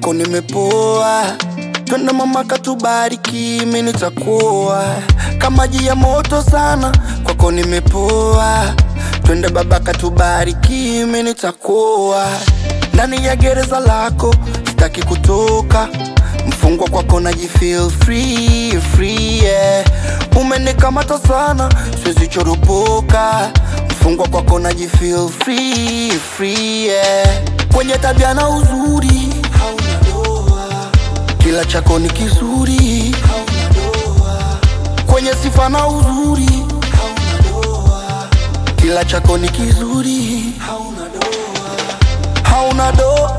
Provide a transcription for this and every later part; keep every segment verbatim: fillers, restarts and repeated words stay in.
kwako nimepoa. Twende mama katubariki, mimi nitakuwa kama maji ya moto sana, kwako nimepoa. Twende baba katubariki, mimi nitakuwa ndani ya gereza lako, sitaki kutoka. Mfungwa kwako najifeel free, free, yeah. Umenikamata sana, siwezi choropoka. Mfungwa kwako najifeel free, free, yeah. Kwenye tabia na uzuri hauna doa, kila chako ni kizuri hauna doa. Kwenye sifa na uzuri hauna doa, kila chako ni kizuri hauna doa. Hauna doa,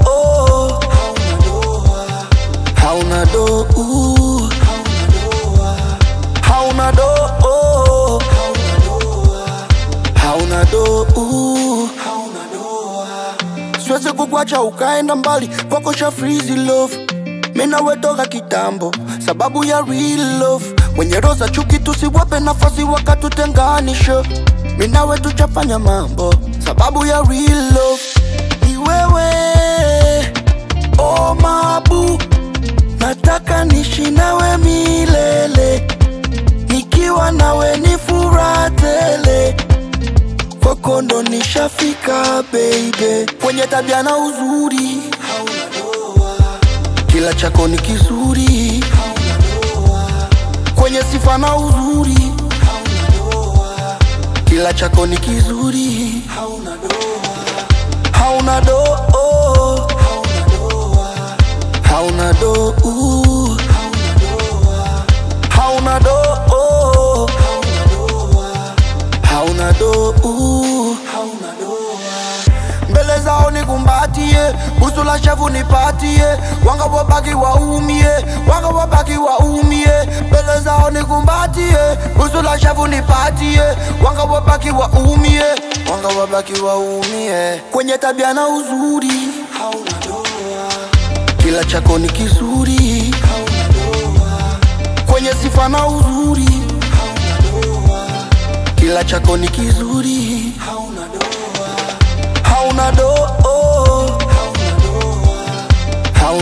hauna do, hauna do, hauna do, hauna do. Siwezi kukwacha ukaenda mbali, kwako sha freezy love. Mina wetoka kitambo, sababu ya real love. Mwenye roza chuki tusiwape nafasi wakatutenganisha. Mina wetu chafanya mambo, sababu ya real love. Ni wewe, oh mabu, nataka nishi nawe milele. Nikiwa nawe ni furaha tele, kwako ndo nishafika baby. Kwenye tabia na uzuri hauna doa, kila chako ni kizuri hauna doa. Kwenye sifa na uzuri hauna doa, kila chako ni kizuri hauna doa. Hauna doa, hauna do, hauna do, hauna do, hauna do. Mbele zao nikumbatie, busu la shavu nipatie. Wanga wabaki waumie, wanga wabaki waumie. Mbele zao nikumbatie, busu la shavu nipatie. Wanga wabaki waumie, wanga wabaki waumie. Kwenye tabia na uzuri hauna doa, kila chako ni kizuri hauna doa. Kwenye sifa na uzuri hauna doa, kila chako ni kizuri hauna doa. Hauna doa,